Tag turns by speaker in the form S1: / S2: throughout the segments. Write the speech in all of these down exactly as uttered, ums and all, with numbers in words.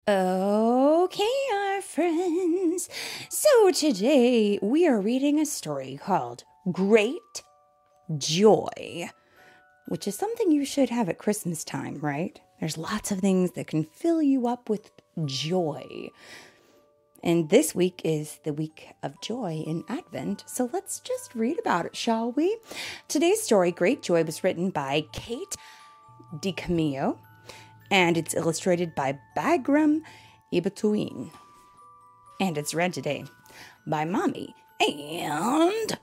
S1: Okay, our friends. So today we are reading a story called Great Joy, which is something you should have at Christmas time, right? There's lots of things that can fill you up with joy. And this week is the week of joy in Advent, so let's just read about it, shall we? Today's story, Great Joy, was written by Kate DiCamillo, and it's illustrated by Bagram Ibatuin. And it's read today by Mommy and...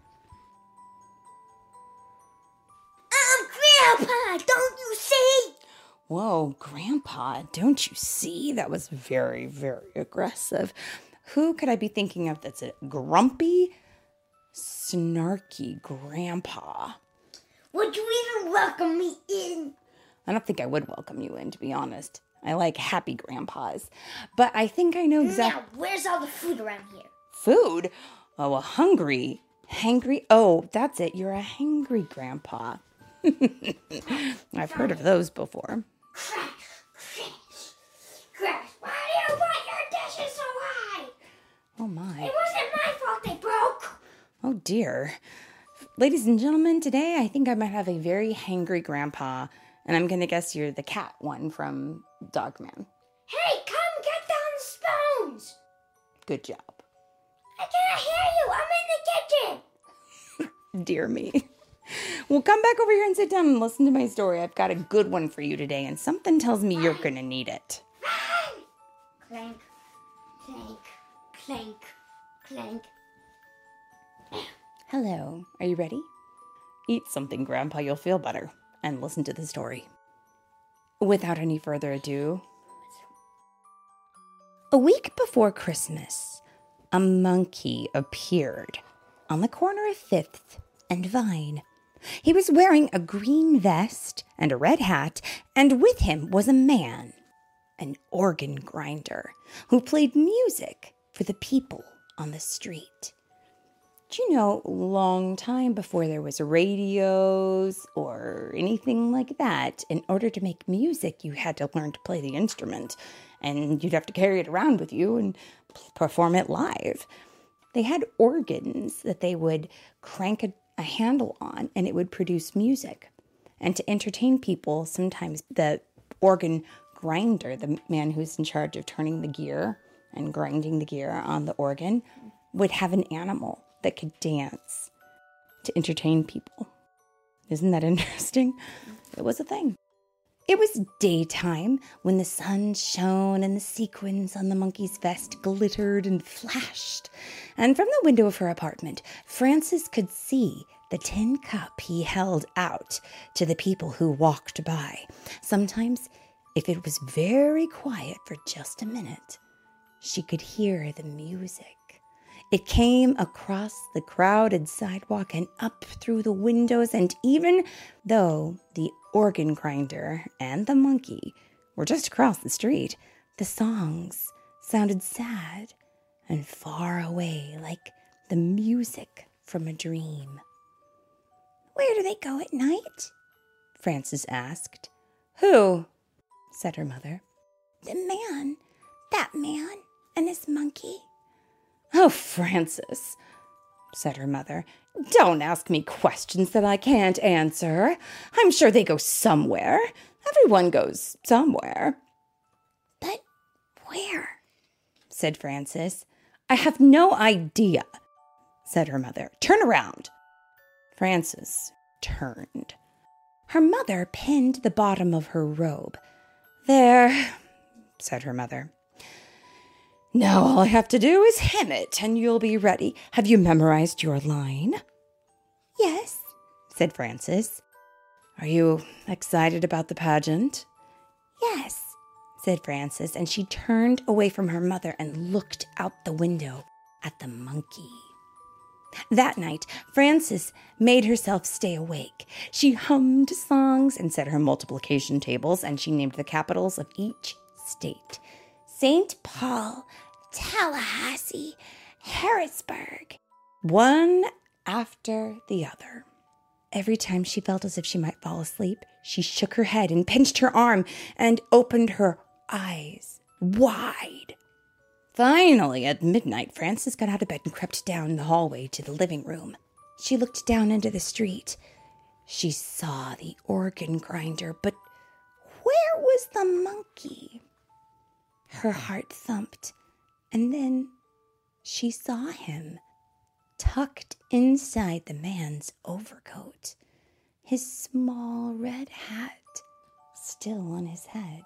S2: Um, Grandpa, don't you see?
S1: Whoa, Grandpa, don't you see? That was very, very aggressive. Who could I be thinking of that's a grumpy, snarky grandpa?
S2: Would you even welcome me in?
S1: I don't think I would welcome you in, to be honest. I like happy grandpas. But I think I know exactly...
S2: Now, where's all the food around here?
S1: Food? Oh, a hungry, hangry... Oh, that's it. You're a hangry grandpa. I've heard of those before.
S2: Crash, crash, crash. Why do you put your dishes so high?
S1: Oh, my.
S2: It wasn't my fault they broke.
S1: Oh, dear. Ladies and gentlemen, today I think I might have a very hangry grandpa, and I'm going to guess you're the cat one from Dogman.
S2: Hey, come get down the spoons.
S1: Good job.
S2: I can't hear you. I'm in the kitchen.
S1: Dear me. Well, come back over here and sit down and listen to my story. I've got a good one for you today, and something tells me you're going to need it.
S2: Clank, clank, clank, clank.
S1: Hello. Are you ready? Eat something, Grandpa. You'll feel better. And listen to the story. Without any further ado, a week before Christmas, a monkey appeared on the corner of Fifth and Vine. He was wearing a green vest and a red hat, and with him was a man, an organ grinder, who played music for the people on the street. Do you know, long time before there was radios or anything like that, in order to make music, you had to learn to play the instrument, and you'd have to carry it around with you and perform it live. They had organs that they would crank a, a handle on, and it would produce music. And to entertain people, sometimes the organ grinder, the man who's in charge of turning the gear and grinding the gear on the organ, would have an animal that could dance to entertain people. Isn't that interesting? It was a thing. It was daytime when the sun shone and the sequins on the monkey's vest glittered and flashed. And from the window of her apartment, Frances could see the tin cup he held out to the people who walked by. Sometimes, if it was very quiet for just a minute, she could hear the music. It came across the crowded sidewalk and up through the windows, and even though the organ grinder and the monkey were just across the street, the songs sounded sad and far away, like the music from a dream. "Where do they go at night?" Frances asked. "Who?" said her mother. "The man, that man and his monkey." "Oh, Frances," said her mother, "don't ask me questions that I can't answer. I'm sure they go somewhere. Everyone goes somewhere." "But where?" said Frances. "I have no idea," said her mother. "Turn around." Frances turned. Her mother pinned the bottom of her robe. "There," said her mother. "Now all I have to do is hem it, and you'll be ready. Have you memorized your line?" "Yes," said Frances. "Are you excited about the pageant?" "Yes," said Frances, and she turned away from her mother and looked out the window at the monkey. That night, Frances made herself stay awake. She hummed songs and said her multiplication tables, and she named the capitals of each state. Saint Paul, Tallahassee, Harrisburg. One after the other. Every time she felt as if she might fall asleep, she shook her head and pinched her arm and opened her eyes wide. Finally, at midnight, Frances got out of bed and crept down the hallway to the living room. She looked down into the street. She saw the organ grinder, but where was the monkey? Her heart thumped, and then she saw him, tucked inside the man's overcoat, his small red hat still on his head.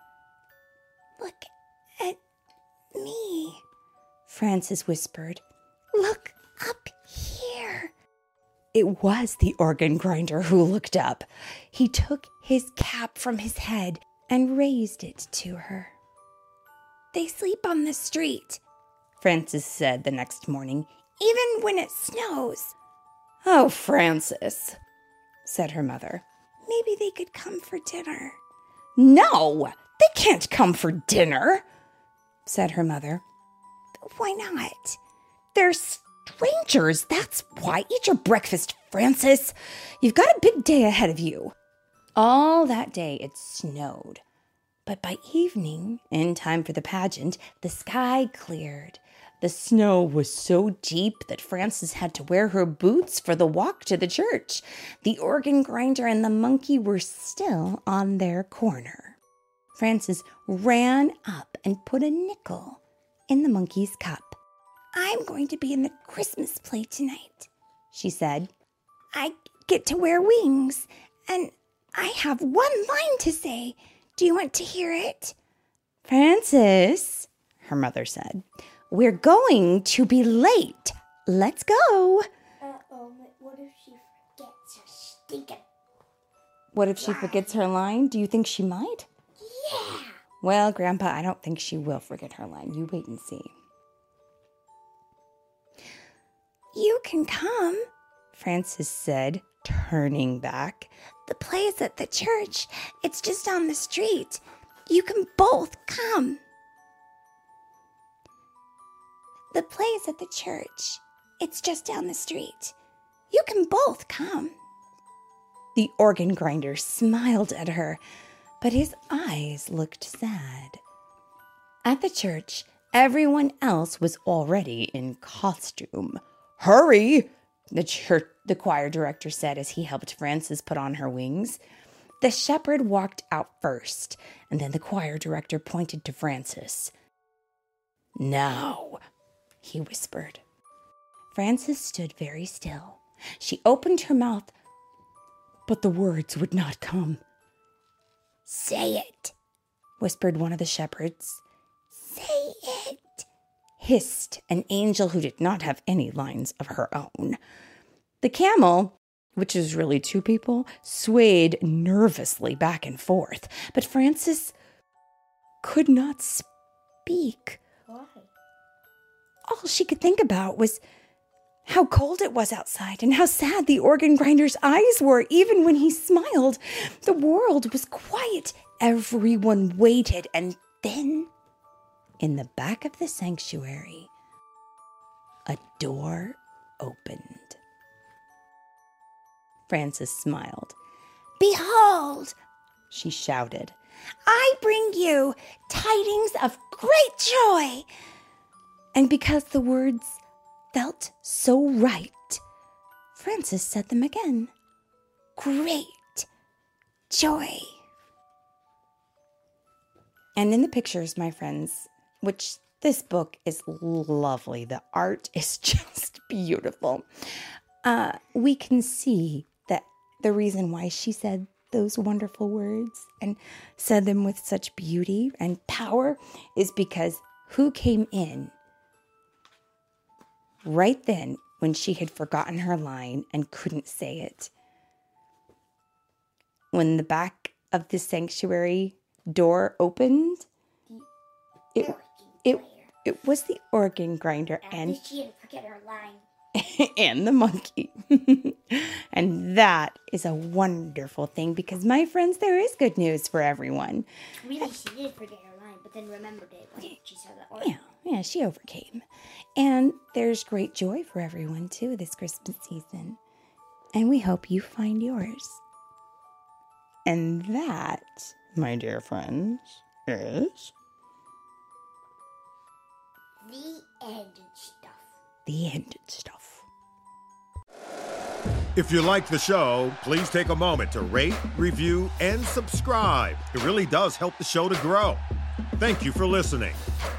S1: "Look at me," Frances whispered. "Look up here." It was the organ grinder who looked up. He took his cap from his head and raised it to her. "They sleep on the street," Frances said the next morning, "even when it snows." "Oh, Frances," said her mother. "Maybe they could come for dinner." "No, they can't come for dinner," said her mother. "Why not?" "They're strangers, that's why. Eat your breakfast, Frances. You've got a big day ahead of you." All that day it snowed. But by evening, in time for the pageant, the sky cleared. The snow was so deep that Frances had to wear her boots for the walk to the church. The organ grinder and the monkey were still on their corner. Frances ran up and put a nickel in the monkey's cup. "I'm going to be in the Christmas play tonight," she said. "I get to wear wings, and I have one line to say. Do you want to hear it?" "Frances," her mother said, "we're going to be late. Let's go."
S2: Uh-oh, what if she forgets her stinking...
S1: What if she forgets her line? Do you think she might?
S2: Yeah!
S1: Well, Grandpa, I don't think she will forget her line. You wait and see. "You can come," Frances said, turning back. "The play's at the church. It's just down the street. You can both come." "The play's at the church. It's just down the street. You can both come." The organ grinder smiled at her, but his eyes looked sad. At the church, everyone else was already in costume. "Hurry!" The church, the choir director said as he helped Frances put on her wings. The shepherd walked out first, and then the choir director pointed to Frances. "Now," he whispered. Frances stood very still. She opened her mouth, but the words would not come. "Say it," whispered one of the shepherds. "Say it," hissed an angel who did not have any lines of her own. The camel, which is really two people, swayed nervously back and forth, but Frances could not speak.
S2: Why?
S1: All she could think about was how cold it was outside and how sad the organ grinder's eyes were. Even when he smiled, the world was quiet. Everyone waited, and then, in the back of the sanctuary, a door opened. Frances smiled. "Behold," she shouted, "I bring you tidings of great joy." And because the words felt so right, Frances said them again. Great joy. And in the pictures, my friends, which this book is lovely. The art is just beautiful. Uh, we can see that the reason why she said those wonderful words and said them with such beauty and power is because who came in right then when she had forgotten her line and couldn't say it? When the back of the sanctuary door opened, it it it was the organ grinder and
S2: she didn't forget her line.
S1: and the monkey. And that is a wonderful thing because, my friends, there is good news for everyone.
S2: Really, she did forget her line, but then remembered it when she saw the organ.
S1: Yeah, yeah, she overcame. And there's great joy for everyone, too, this Christmas season. And we hope you find yours. And that, my dear friends, is
S2: The end and stuff.
S1: The end and stuff.
S3: If you like the show, please take a moment to rate, review, and subscribe. It really does help the show to grow. Thank you for listening.